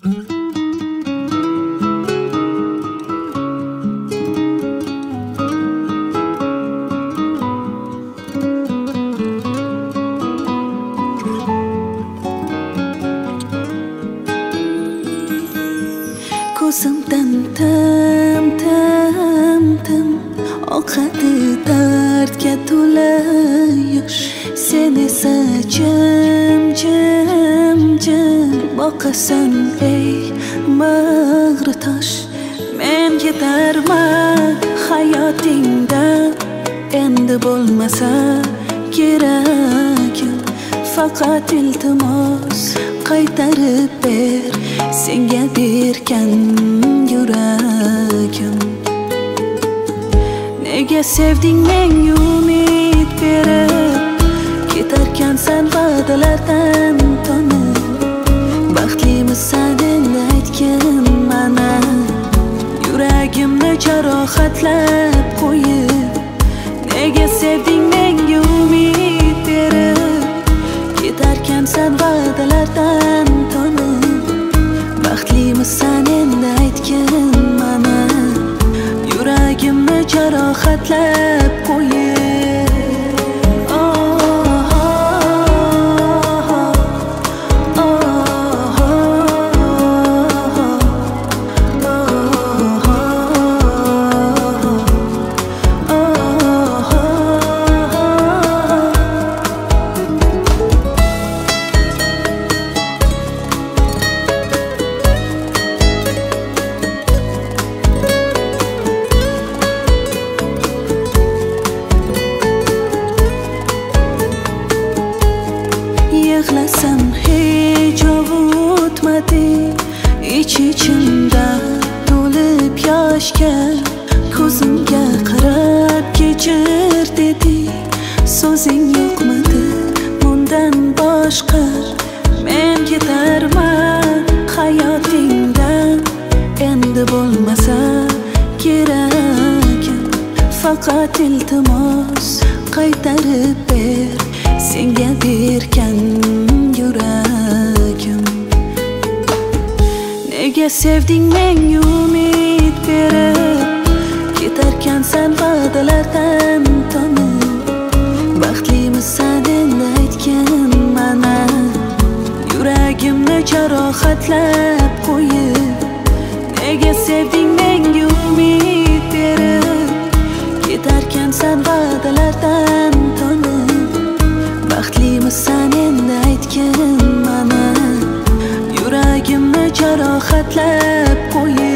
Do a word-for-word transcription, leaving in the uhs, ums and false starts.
Ko'zimdan tim tim tim oqadi dardga to'la yosh. Sen esa jim jim jim boqasan ey mag'ri tosh. Men ketarman hayotingdan, endi bo'lmasa keragim. Faqat iltimos qaytarib ber senga bergan yuragim. Nega sevding menga umid berib, ketarkan sen va'dalardan tonib. Baxtlimisan endi aytgin mana, yuragimni jarohatlab qo'yib. Nega sevding menga umid berib, ketarkan sen va'dalardan tonib. Baxtlimisan endi aytgin mana, yuragimni jarohatlab qo'yib. Yig'lasam hech ovutmadi, ich-ichimda to'lib yoshga. Ko'zimga qarab kechir dedi, so'zing yo'qmidi bundan boshqa. Men ketarman hayotingdan, endi bo'lmasa keragim. Faqat iltimos qaytarib ber senga bergan yuragim. Nega sevding menga umid berib, ketarkan sen va'dalardan tonib. Baxtlimisan endi aytgin mana, yuragimni jarohatlab qo'yib. Nega sevding menga umid berib, ketarkan sen va'dalardan tonib. Baxtlimisan endi aytgin mana, yuragimni jarohatlab qo'yib.